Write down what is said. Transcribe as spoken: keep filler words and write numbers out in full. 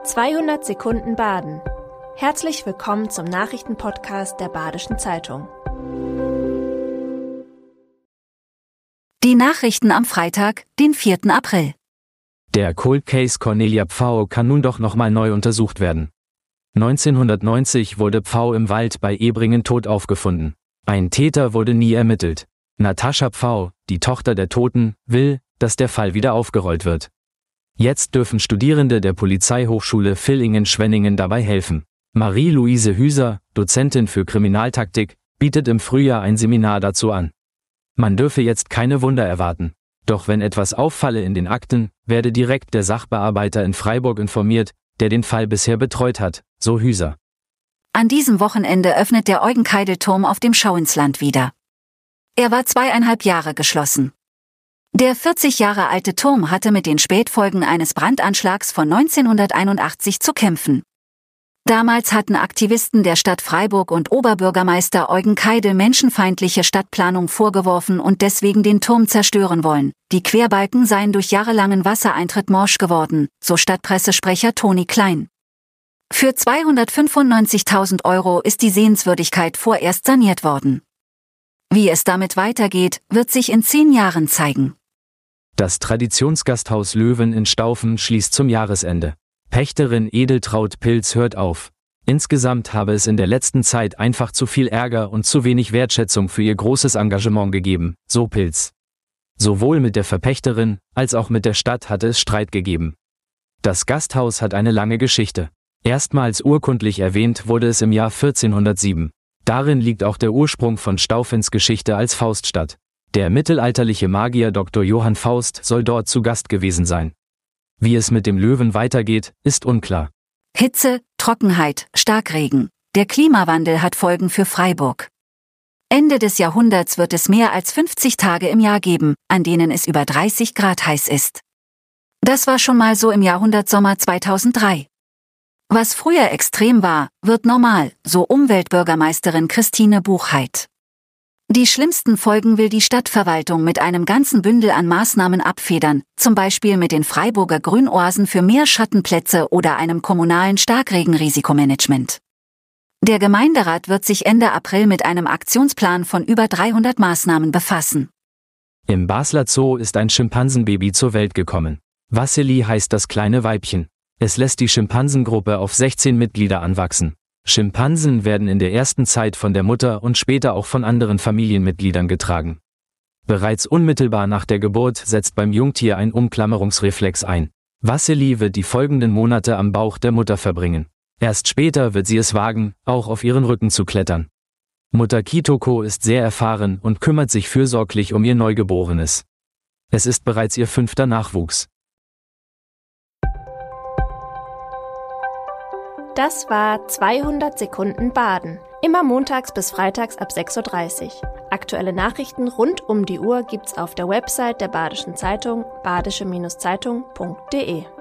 zweihundert Sekunden Baden. Herzlich willkommen zum Nachrichtenpodcast der Badischen Zeitung. Die Nachrichten am Freitag, den vierten April. Der Cold Case Cornelia Pfau kann nun doch nochmal neu untersucht werden. neunzehnhundertneunzig wurde Pfau im Wald bei Ebringen tot aufgefunden. Ein Täter wurde nie ermittelt. Natascha Pfau, die Tochter der Toten, will, dass der Fall wieder aufgerollt wird. Jetzt dürfen Studierende der Polizeihochschule Villingen-Schwenningen dabei helfen. Marie-Louise Hüser, Dozentin für Kriminaltaktik, bietet im Frühjahr ein Seminar dazu an. Man dürfe jetzt keine Wunder erwarten. Doch wenn etwas auffalle in den Akten, werde direkt der Sachbearbeiter in Freiburg informiert, der den Fall bisher betreut hat, so Hüser. An diesem Wochenende öffnet der Eugen-Keidel-Turm auf dem Schauinsland wieder. Er war zweieinhalb Jahre geschlossen. Der vierzig Jahre alte Turm hatte mit den Spätfolgen eines Brandanschlags von neunzehnhunderteinundachtzig zu kämpfen. Damals hatten Aktivisten der Stadt Freiburg und Oberbürgermeister Eugen Keidel menschenfeindliche Stadtplanung vorgeworfen und deswegen den Turm zerstören wollen. Die Querbalken seien durch jahrelangen Wassereintritt morsch geworden, so Stadtpressesprecher Toni Klein. Für zweihundertfünfundneunzigtausend Euro ist die Sehenswürdigkeit vorerst saniert worden. Wie es damit weitergeht, wird sich in zehn Jahren zeigen. Das Traditionsgasthaus Löwen in Staufen schließt zum Jahresende. Pächterin Edeltraud Pilz hört auf. Insgesamt habe es in der letzten Zeit einfach zu viel Ärger und zu wenig Wertschätzung für ihr großes Engagement gegeben, so Pilz. Sowohl mit der Verpächterin als auch mit der Stadt hatte es Streit gegeben. Das Gasthaus hat eine lange Geschichte. Erstmals urkundlich erwähnt wurde es im Jahr vierzehnhundertsieben. Darin liegt auch der Ursprung von Staufens Geschichte als Fauststadt. Der mittelalterliche Magier Doktor Johann Faust soll dort zu Gast gewesen sein. Wie es mit dem Löwen weitergeht, ist unklar. Hitze, Trockenheit, Starkregen. Der Klimawandel hat Folgen für Freiburg. Ende des Jahrhunderts wird es mehr als fünfzig Tage im Jahr geben, an denen es über dreißig Grad heiß ist. Das war schon mal so im Jahrhundertsommer zweitausenddrei. Was früher extrem war, wird normal, so Umweltbürgermeisterin Christine Buchheit. Die schlimmsten Folgen will die Stadtverwaltung mit einem ganzen Bündel an Maßnahmen abfedern, zum Beispiel mit den Freiburger Grünoasen für mehr Schattenplätze oder einem kommunalen Starkregenrisikomanagement. Der Gemeinderat wird sich Ende April mit einem Aktionsplan von über dreihundert Maßnahmen befassen. Im Basler Zoo ist ein Schimpansenbaby zur Welt gekommen. Wassili heißt das kleine Weibchen. Es lässt die Schimpansengruppe auf sechzehn Mitglieder anwachsen. Schimpansen werden in der ersten Zeit von der Mutter und später auch von anderen Familienmitgliedern getragen. Bereits unmittelbar nach der Geburt setzt beim Jungtier ein Umklammerungsreflex ein. Wassili wird die folgenden Monate am Bauch der Mutter verbringen. Erst später wird sie es wagen, auch auf ihren Rücken zu klettern. Mutter Kitoko ist sehr erfahren und kümmert sich fürsorglich um ihr Neugeborenes. Es ist bereits ihr fünfter Nachwuchs. Das war zweihundert Sekunden Baden. Immer montags bis freitags ab sechs Uhr dreißig. Aktuelle Nachrichten rund um die Uhr gibt's auf der Website der Badischen Zeitung badische Zeitung punkt de.